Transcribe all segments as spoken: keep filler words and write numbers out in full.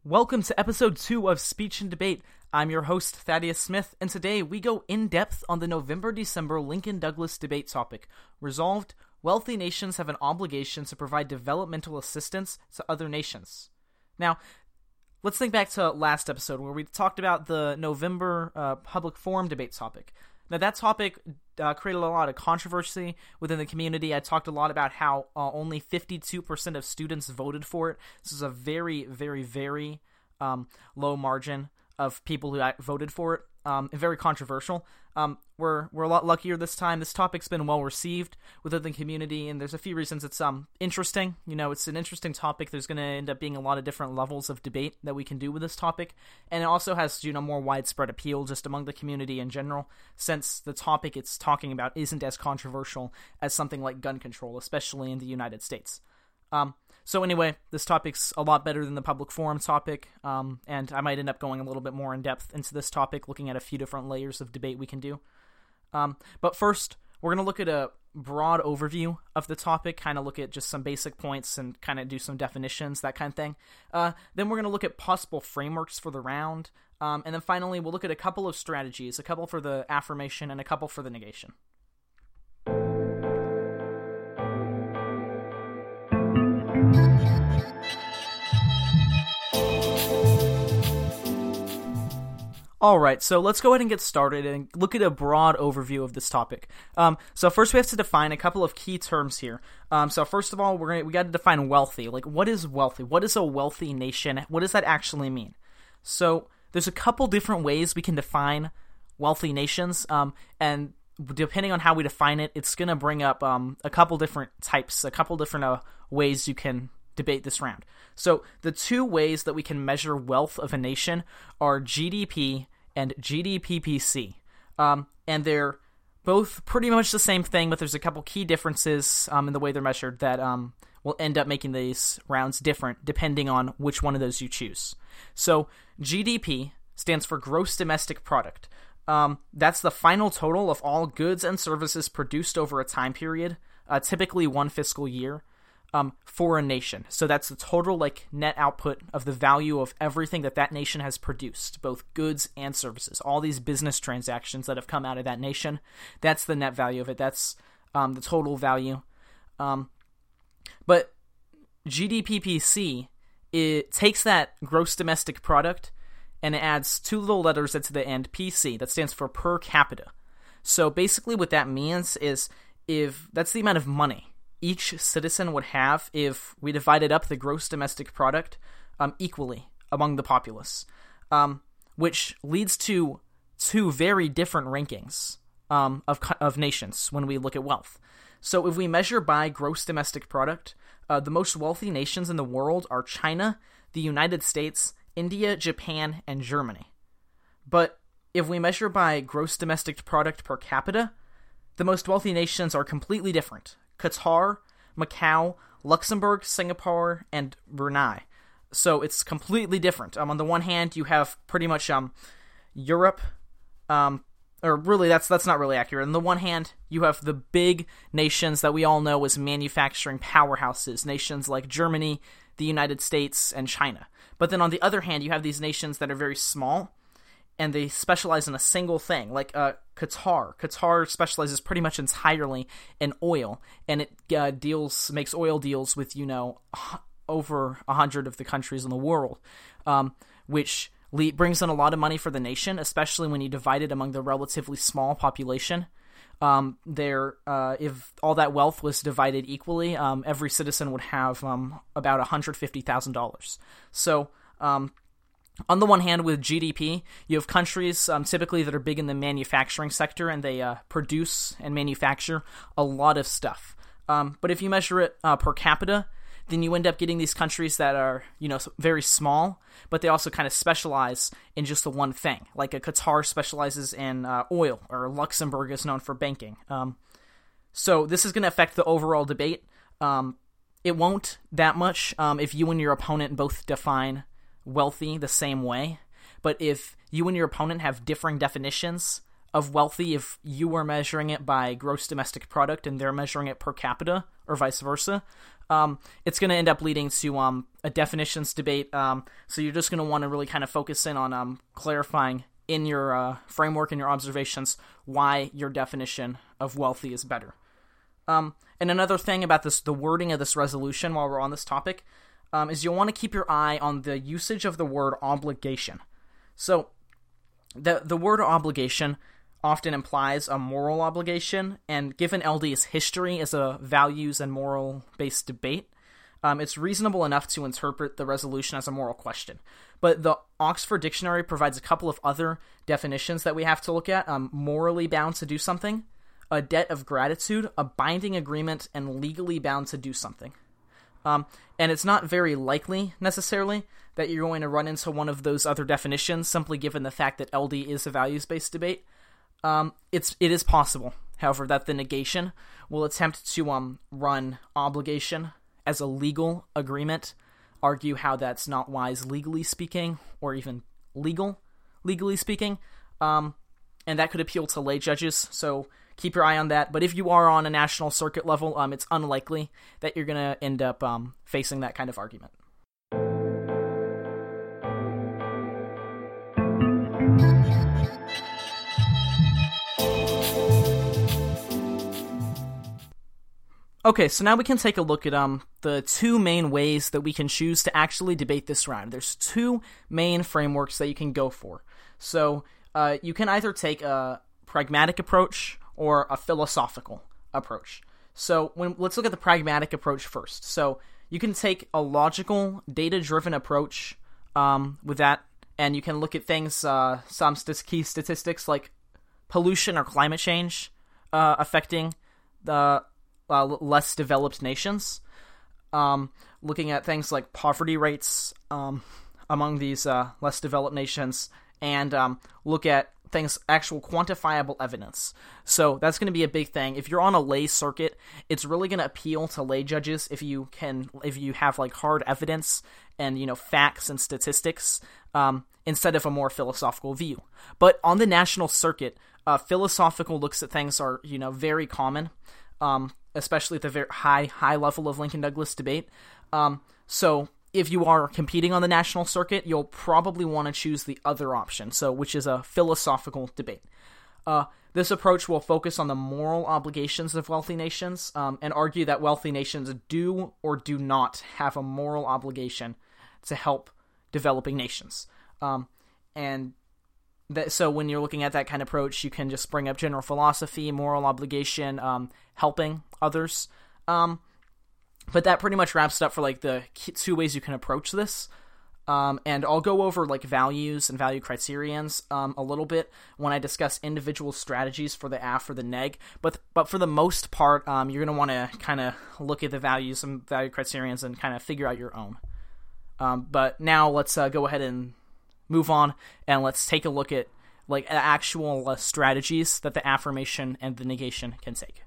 Welcome to episode two of Speech and Debate. I'm your host, Thaddeus Smith, and today we go in-depth on the November-December Lincoln-Douglas debate topic. Resolved, wealthy nations have an obligation to provide developmental assistance to other nations. Now, let's think back to last episode where we talked about the November uh, public forum debate topic. Now, that topic uh, created a lot of controversy within the community. I talked a lot about how uh, only fifty-two percent of students voted for it. This is a very, very, very um, low margin of people who voted for it, um, and very controversial. Um, we're we're a lot luckier this time. This topic's been well received within the community, and there's a few reasons it's um interesting. You know, it's an interesting topic. There's going to end up being a lot of different levels of debate that we can do with this topic, and it also has, you know, more widespread appeal just among the community in general, since the topic it's talking about isn't as controversial as something like gun control, especially in the United States. Um, so anyway, this topic's a lot better than the public forum topic, um, and I might end up going a little bit more in depth into this topic, looking at a few different layers of debate we can do. Um, but first, we're going to look at a broad overview of the topic, kind of look at just some basic points and kind of do some definitions, that kind of thing. Uh, then we're going to look at possible frameworks for the round, um, and then finally we'll look at a couple of strategies, a couple for the affirmation and a couple for the negation. Alright, so let's go ahead and get started and look at a broad overview of this topic. Um, so first we have to define a couple of key terms here. Um, so first of all, we're gonna, we got to define wealthy. Like, what is wealthy? What is a wealthy nation? What does that actually mean? So there's a couple different ways we can define wealthy nations, um, and depending on how we define it, it's going to bring up um, a couple different types, a couple different uh, ways you can debate this round. So the two ways that we can measure wealth of a nation are G D P and G D P P C. Um, and they're both pretty much the same thing, but there's a couple key differences um, in the way they're measured that um, will end up making these rounds different depending on which one of those you choose. So G D P stands for Gross Domestic Product. Um, that's the final total of all goods and services produced over a time period, uh, typically one fiscal year. Um, for a nation. So that's the total like net output of the value of everything that that nation has produced, both goods and services. All these business transactions that have come out of that nation, that's the net value of it. That's um, the total value. Um, but G D P P C, it takes that gross domestic product and it adds two little letters at the end, P C, that stands for per capita. So basically what that means is if that's the amount of money each citizen would have if we divided up the gross domestic product um, equally among the populace, um, which leads to two very different rankings um, of of nations when we look at wealth. So if we measure by gross domestic product, uh, the most wealthy nations in the world are China, the United States, India, Japan, and Germany. But if we measure by gross domestic product per capita, the most wealthy nations are completely different. Qatar, Macau, Luxembourg, Singapore, and Brunei. So it's completely different. Um, on the one hand, you have pretty much um, Europe, um, or really that's that's not really accurate. On the one hand, you have the big nations that we all know as manufacturing powerhouses, nations like Germany, the United States, and China. But then on the other hand, you have these nations that are very small, and they specialize in a single thing, like uh, Qatar. Qatar specializes pretty much entirely in oil, and it uh, deals makes oil deals with, you know, over a hundred of the countries in the world, um, which le- brings in a lot of money for the nation, especially when you divide it among the relatively small population. Um, there, uh, if all that wealth was divided equally, um, every citizen would have um, about one hundred fifty thousand dollars. So, um, on the one hand, with G D P, you have countries um, typically that are big in the manufacturing sector, and they uh, produce and manufacture a lot of stuff. Um, but if you measure it uh, per capita, then you end up getting these countries that are, you know, very small, but they also kind of specialize in just the one thing. Like a Qatar specializes in uh, oil, or Luxembourg is known for banking. Um, so this is going to affect the overall debate. Um, it won't that much um, if you and your opponent both define wealthy the same way, but if you and your opponent have differing definitions of wealthy, if you are measuring it by gross domestic product and they're measuring it per capita, or vice versa, um, it's going to end up leading to um, a definitions debate. Um, so you're just going to want to really kind of focus in on um, clarifying in your uh, framework and your observations why your definition of wealthy is better. Um, and another thing about this, the wording of this resolution while we're on this topic, um, is you'll want to keep your eye on the usage of the word obligation. So the the word obligation often implies a moral obligation, and given L D's history as a values and moral-based debate, um, it's reasonable enough to interpret the resolution as a moral question. But the Oxford Dictionary provides a couple of other definitions that we have to look at. Um, morally bound to do something, a debt of gratitude, a binding agreement, and legally bound to do something. Um, and it's not very likely, necessarily, that you're going to run into one of those other definitions, simply given the fact that L D is a values-based debate. Um, it's it is possible, however, that the negation will attempt to um run obligation as a legal agreement, argue how that's not wise legally speaking, or even legal legally speaking, um, and that could appeal to lay judges. So keep your eye on that. But if you are on a national circuit level, um, it's unlikely that you're going to end up um facing that kind of argument. Okay, so now we can take a look at um the two main ways that we can choose to actually debate this round. There's two main frameworks that you can go for. So uh, you can either take a pragmatic approach or a philosophical approach. So when let's look at the pragmatic approach first. So you can take a logical, data-driven approach um, with that, and you can look at things, uh, some st- key statistics like pollution or climate change uh, affecting the Uh, less developed nations, um, looking at things like poverty rates um, among these uh, less developed nations, and um, look at things, actual quantifiable evidence. So that's going to be a big thing. If you're on a lay circuit, it's really going to appeal to lay judges if you can, if you have like hard evidence and, you know, facts and statistics, um, instead of a more philosophical view. But on the national circuit, uh, philosophical looks at things are, you know, very common. Um, especially at the very high, high level of Lincoln Douglas debate. Um, so if you are competing on the national circuit, you'll probably want to choose the other option, so which is a philosophical debate. Uh, this approach will focus on the moral obligations of wealthy nations, um, and argue that wealthy nations do or do not have a moral obligation to help developing nations. Um, and That, so when you're looking at that kind of approach, you can just bring up general philosophy, moral obligation, um, helping others. Um, but that pretty much wraps it up for like the two ways you can approach this. Um, and I'll go over like values and value criterions um, a little bit when I discuss individual strategies for the A F or the neg. But but for the most part, um, you're going to want to kind of look at the values and value criterions and kind of figure out your own. Um, but now let's uh, go ahead and move on, and let's take a look at like actual uh, strategies that the affirmation and the negation can take.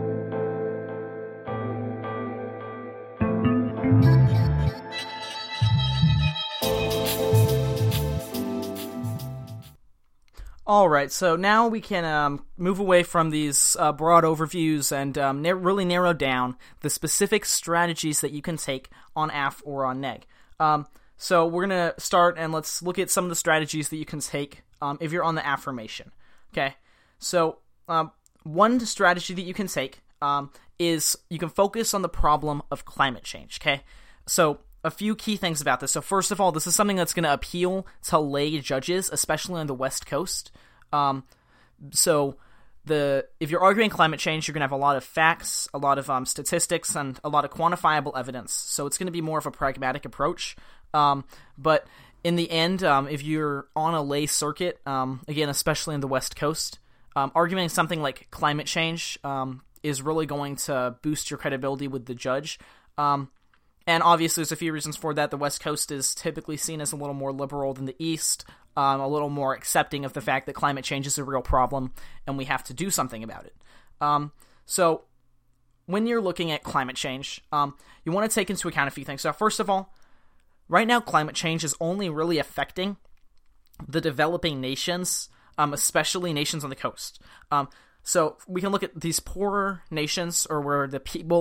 Alright, so now we can um, move away from these uh, broad overviews and um, na- really narrow down the specific strategies that you can take on A F or on neg. Um, So we're going to start, and let's look at some of the strategies that you can take um, if you're on the affirmation. Okay, so um, one strategy that you can take um, is you can focus on the problem of climate change. Okay, so a few key things about this. So first of all, this is something that's going to appeal to lay judges, especially on the West Coast. Um, so the if you're arguing climate change, you're going to have a lot of facts, a lot of um, statistics, and a lot of quantifiable evidence. So it's going to be more of a pragmatic approach. Um, but in the end, um, if you're on a lay circuit, um, again, especially in the West Coast, um, arguing something like climate change um, is really going to boost your credibility with the judge. Um, and obviously, there's a few reasons for that. The West Coast is typically seen as a little more liberal than the East, um, a little more accepting of the fact that climate change is a real problem and we have to do something about it. Um, so when you're looking at climate change, um, you want to take into account a few things. So first of all, right now, climate change is only really affecting the developing nations, um, especially nations on the coast. Um, so we can look at these poorer nations, or where the people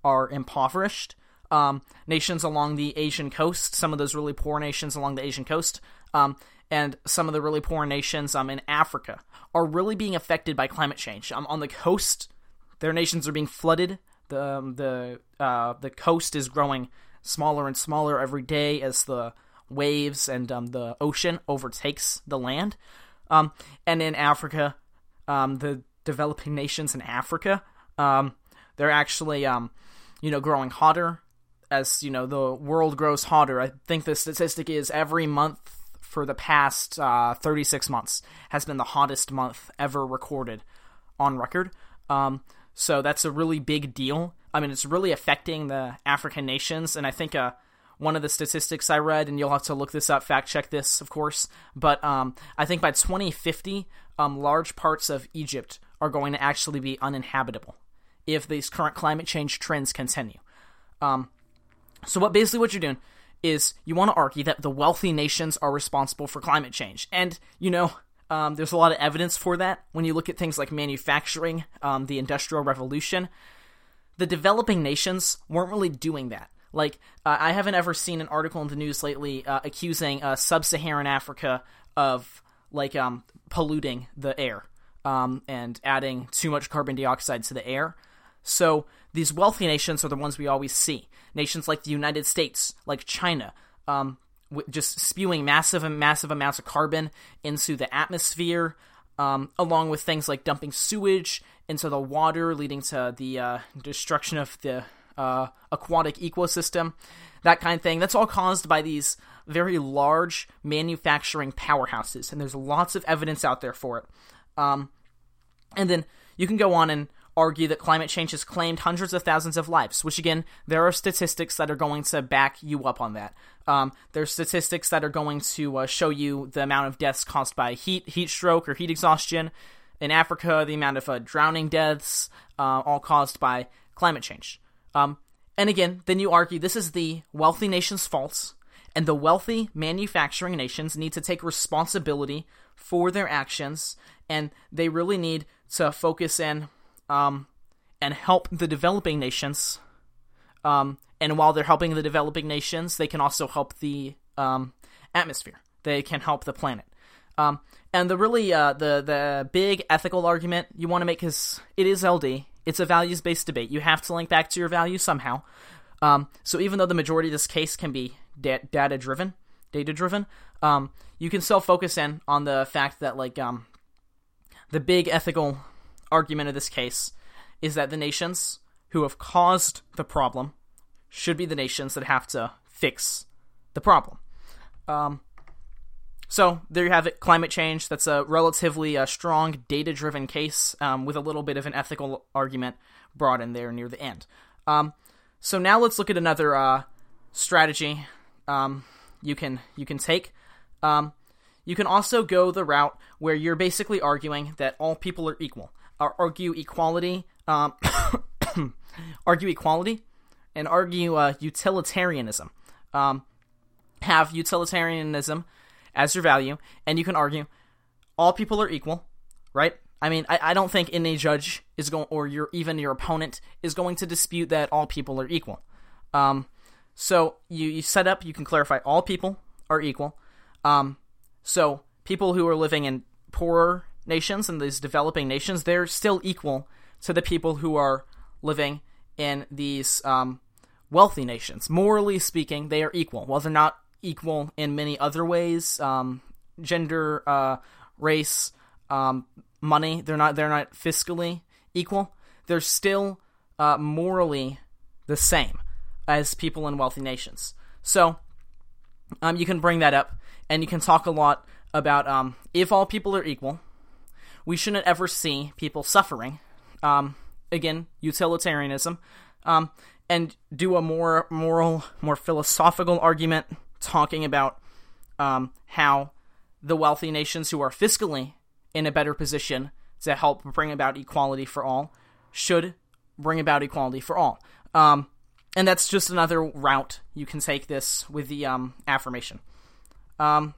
are impoverished. Um, nations along the Asian coast, some of those really poor nations along the Asian coast, um, and some of the really poor nations um, in Africa are really being affected by climate change. Um, on the coast, their nations are being flooded. The um, the uh, the coast is growing smaller and smaller every day as the waves and um, the ocean overtakes the land. Um, and in Africa, um, the developing nations in Africa, um, they're actually um, you know growing hotter as you know the world grows hotter. I think the statistic is every month for the past uh, thirty-six months has been the hottest month ever recorded on record. Um, so that's a really big deal. I mean, it's really affecting the African nations, and I think uh, one of the statistics I read, and you'll have to look this up, fact check this, of course, but um, I think by twenty fifty, um, large parts of Egypt are going to actually be uninhabitable if these current climate change trends continue. Um, so what basically what you're doing is you want to argue that the wealthy nations are responsible for climate change. And, you know, um, there's a lot of evidence for that. When you look at things like manufacturing, um, the Industrial Revolution, the developing nations weren't really doing that. Like, uh, I haven't ever seen an article in the news lately uh, accusing uh, sub-Saharan Africa of, like, um, polluting the air um, and adding too much carbon dioxide to the air. So these wealthy nations are the ones we always see. Nations like the United States, like China, um, w- just spewing massive and massive amounts of carbon into the atmosphere, um, along with things like dumping sewage into the water, leading to the uh, destruction of the uh, aquatic ecosystem, that kind of thing. That's all caused by these very large manufacturing powerhouses, and there's lots of evidence out there for it. Um, and then you can go on and argue that climate change has claimed hundreds of thousands of lives, which again, there are statistics that are going to back you up on that. Um, there's statistics that are going to uh, show you the amount of deaths caused by heat, heat stroke, or heat exhaustion. In Africa, the amount of uh, drowning deaths, uh, all caused by climate change. Um, and again, then you argue this is the wealthy nation's fault, and the wealthy manufacturing nations need to take responsibility for their actions, and they really need to focus in Um, and help the developing nations. Um, and while they're helping the developing nations, they can also help the um, atmosphere. They can help the planet. Um, and the really uh, the the big ethical argument you want to make is it is L D. It's a values-based debate. You have to link back to your values somehow. Um, so even though the majority of this case can be da- data-driven, data-driven, um, you can still focus in on the fact that like um, the big ethical argument of this case is that the nations who have caused the problem should be the nations that have to fix the problem. Um, so there you have it, climate change. That's a relatively uh, strong, data-driven case um, with a little bit of an ethical argument brought in there near the end. Um, so now let's look at another uh, strategy um, you can you can take. Um, you can also go the route where you're basically arguing that all people are equal. Or argue equality, um, argue equality, and argue uh, utilitarianism. Um, have utilitarianism as your value, and you can argue all people are equal, right? I mean, I, I don't think any judge is going, or your even your opponent is going to dispute that all people are equal. Um, so you, you set up, you can clarify all people are equal. Um, so people who are living in poorer nations and these developing nations, they're still equal to the people who are living in these um, wealthy nations. Morally speaking, they are equal. While they're not equal in many other ways, um, gender, uh, race, um, money, they're not they're not fiscally equal. They're still uh, morally the same as people in wealthy nations. So um, you can bring that up, and you can talk a lot about um, if all people are equal, we shouldn't ever see people suffering. Um, again, utilitarianism. Um, and do a more moral, more philosophical argument talking about um, how the wealthy nations who are fiscally in a better position to help bring about equality for all should bring about equality for all. Um, and that's just another route you can take this with the um, affirmation. Um,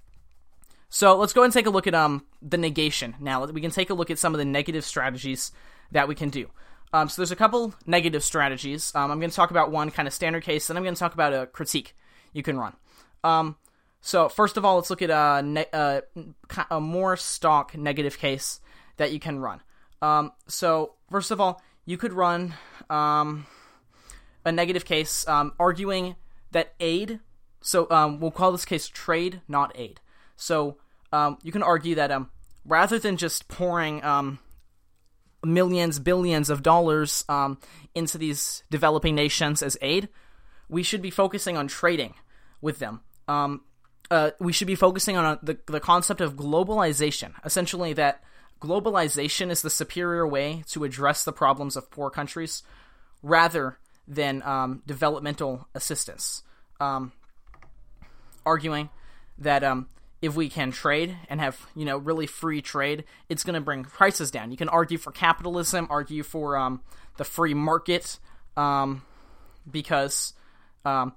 So let's go ahead and take a look at um the negation. Now we can take a look at some of the negative strategies that we can do. Um, so there's a couple negative strategies. Um, I'm going to talk about one kind of standard case, then I'm going to talk about a critique you can run. Um, so first of all, let's look at a, ne- a, a more stock negative case that you can run. Um, so first of all, you could run um, a negative case um, arguing that aid, so um, we'll call this case trade, not aid. So um, you can argue that um, rather than just pouring um, millions, billions of dollars um, into these developing nations as aid, we should be focusing on trading with them. Um, uh, we should be focusing on uh, the, the concept of globalization, essentially that globalization is the superior way to address the problems of poor countries rather than um, developmental assistance. Um, arguing that um, if we can trade and have, you know, really free trade, it's going to bring prices down. You can argue for capitalism, argue for um, the free market, um, because um,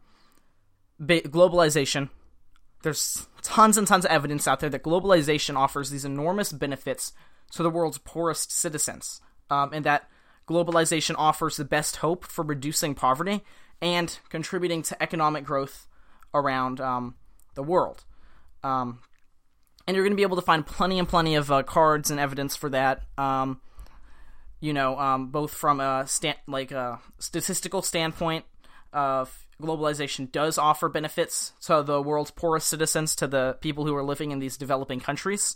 ba- globalization, there's tons and tons of evidence out there that globalization offers these enormous benefits to the world's poorest citizens, um, and that globalization offers the best hope for reducing poverty and contributing to economic growth around um, the world. Um, and you're going to be able to find plenty and plenty of uh, cards and evidence for that. Um, you know, um, both from a sta- like a statistical standpoint, of globalization does offer benefits to the world's poorest citizens, to the people who are living in these developing countries.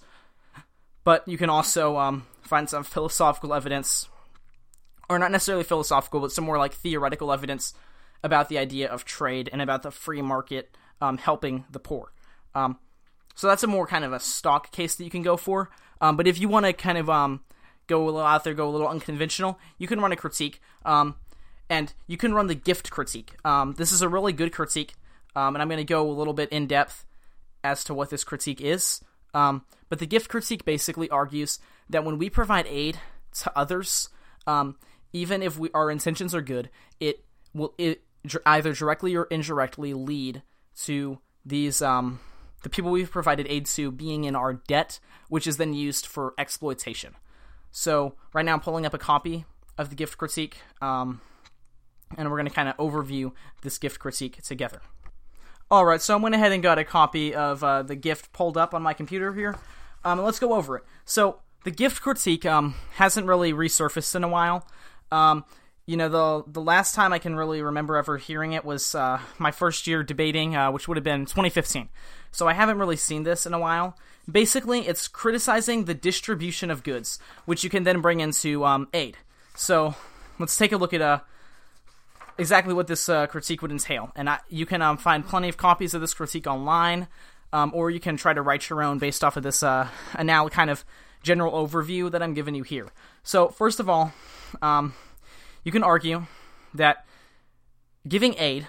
But you can also um, find some philosophical evidence, or not necessarily philosophical, but some more like theoretical evidence about the idea of trade and about the free market um, helping the poor. Um, so that's a more kind of a stock case that you can go for. Um, but if you want to kind of um, go a little out there, go a little unconventional, you can run a critique. Um, and you can run the gift critique. Um, this is a really good critique, um, and I'm going to go a little bit in depth as to what this critique is. Um, but the gift critique basically argues that when we provide aid to others, um, even if we, our intentions are good, it will it, either directly or indirectly lead to these um, the people we've provided aid to being in our debt, which is then used for exploitation. So right now I'm pulling up a copy of the gift critique, um, and we're going to kind of overview this gift critique together. Alright, so I went ahead and got a copy of uh, the gift pulled up on my computer here. Um, let's go over it. So, the gift critique um, hasn't really resurfaced in a while. Um, you know, the the last time I can really remember ever hearing it was uh, my first year debating, uh, which would have been twenty fifteen. So I haven't really seen this in a while. Basically, it's criticizing the distribution of goods, which you can then bring into um, aid. So, let's take a look at uh, exactly what this uh, critique would entail. And I, you can um, find plenty of copies of this critique online, um, or you can try to write your own based off of this uh, now kind of general overview that I'm giving you here. So, first of all, um, you can argue that giving aid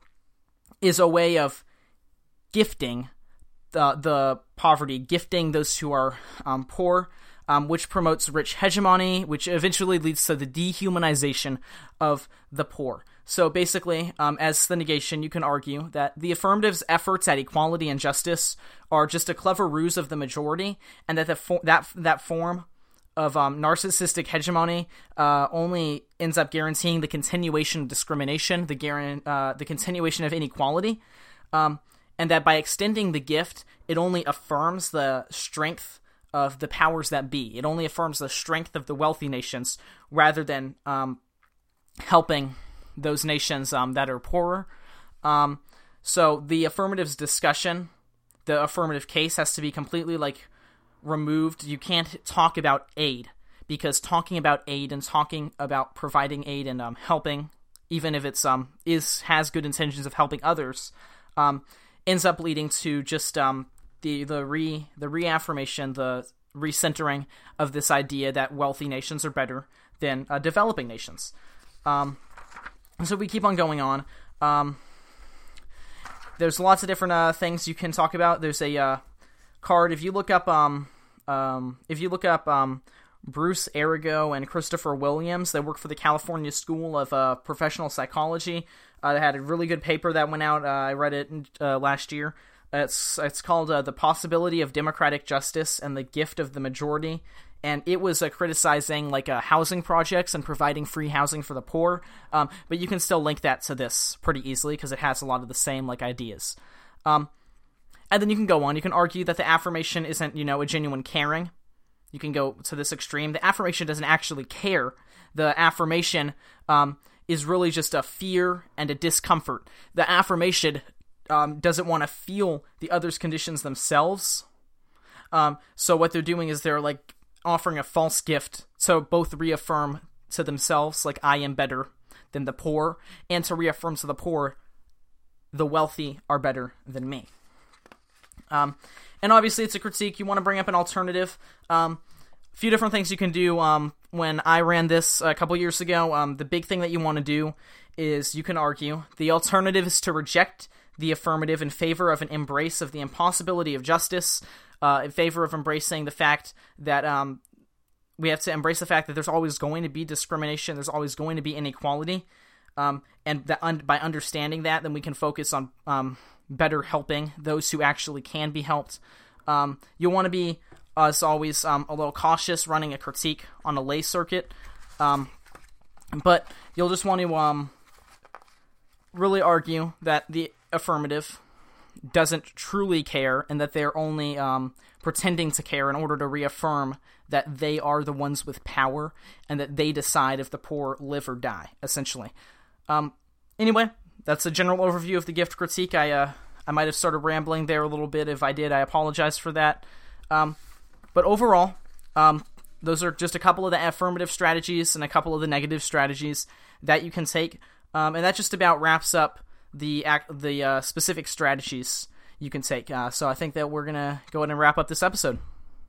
is a way of gifting the, the poverty, gifting those who are um, poor, um, which promotes rich hegemony, which eventually leads to the dehumanization of the poor. So basically, um, as the negation, you can argue that the affirmative's efforts at equality and justice are just a clever ruse of the majority, and that the fo- that that form of um, narcissistic hegemony uh, only ends up guaranteeing the continuation of discrimination, the guaran- uh, the continuation of inequality, um, and that by extending the gift, it only affirms the strength of the powers that be. It only affirms the strength of the wealthy nations rather than um, helping those nations um, that are poorer. Um, so the affirmative's discussion, the affirmative case has to be completely like removed. You can't talk about aid, because talking about aid and talking about providing aid and um, helping, even if it's um is has good intentions of helping others, um, ends up leading to just um the the re the reaffirmation, the recentering of this idea that wealthy nations are better than uh, developing nations. Um, so we keep on going on. Um, there's lots of different uh, things you can talk about. There's a uh, card. If you look up um um if you look up um Bruce Arago and Christopher Williams, they work for the California School of uh, Professional Psychology. Uh, they had a really good paper that went out. Uh, I read it uh, last year. It's it's called uh, The Possibility of Democratic Justice and the Gift of the Majority, and it was uh, criticizing like uh, housing projects and providing free housing for the poor, um, but you can still link that to this pretty easily because it has a lot of the same like ideas. Um, and then you can go on. You can argue that the affirmation isn't, you know, a genuine caring. You can go to this extreme. The affirmation doesn't actually care. The affirmation um, is really just a fear and a discomfort. The affirmation um, doesn't want to feel the other's conditions themselves. Um, so what they're doing is they're like offering a false gift to both reaffirm to themselves, like, I am better than the poor, and to reaffirm to the poor, the wealthy are better than me. Um, and obviously it's a critique. You want to bring up an alternative. Um, a few different things you can do. Um, when I ran this a couple years ago, um, the big thing that you want to do is you can argue the alternative is to reject the affirmative in favor of an embrace of the impossibility of justice, uh, in favor of embracing the fact that um, we have to embrace the fact that there's always going to be discrimination, there's always going to be inequality, um, and that un- by understanding that, then we can focus on um, better helping those who actually can be helped. Um, you'll want to be, as always, um, a little cautious running a critique on a lay circuit, um, but you'll just want to um, really argue that the affirmative doesn't truly care and that they're only um, pretending to care in order to reaffirm that they are the ones with power and that they decide if the poor live or die, essentially. Um, anyway, that's a general overview of the gift critique. I uh, I might have started rambling there a little bit. If I did, I apologize for that. Um, but overall, um, those are just a couple of the affirmative strategies and a couple of the negative strategies that you can take. Um, and that just about wraps up the act, the uh, specific strategies you can take. Uh, so I think that we're going to go ahead and wrap up this episode.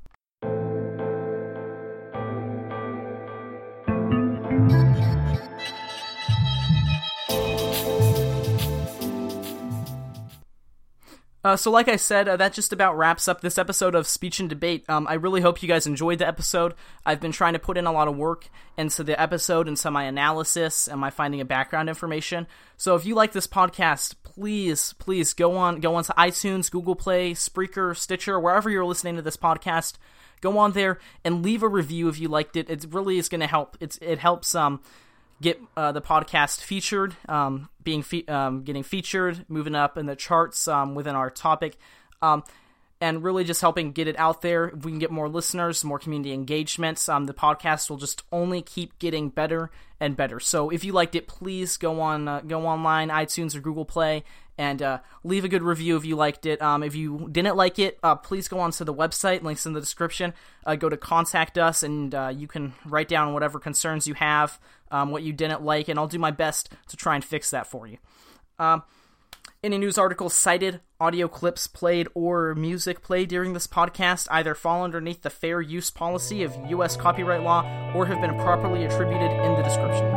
Uh, so like I said, uh, that just about wraps up this episode of Speech and Debate. Um, I really hope you guys enjoyed the episode. I've been trying to put in a lot of work into the episode, into my analysis and my finding of background information. So if you like this podcast, please, please go on, go on to iTunes, Google Play, Spreaker, Stitcher, wherever you're listening to this podcast. Go on there and leave a review if you liked it. It really is going to help. It's it helps um get uh, the podcast featured, um, being fe- um, getting featured, moving up in the charts um, within our topic, um, and really just helping get it out there. If we can get more listeners, more community engagements, um, the podcast will just only keep getting better and better. So if you liked it, please go on, uh, go online, iTunes or Google Play, and uh, leave a good review if you liked it. Um, if you didn't like it, uh, please go on to the website, links in the description. Uh, go to Contact Us, and uh, you can write down whatever concerns you have, um, what you didn't like, and I'll do my best to try and fix that for you. Um, any news articles cited, audio clips played, or music played during this podcast either fall underneath the fair use policy of U S copyright law or have been properly attributed in the description.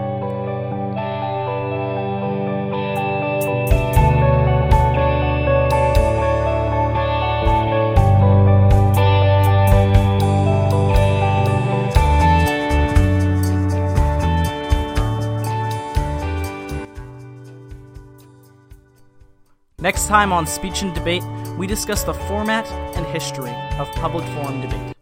Next time on Speech and Debate, we discuss the format and history of public forum debate.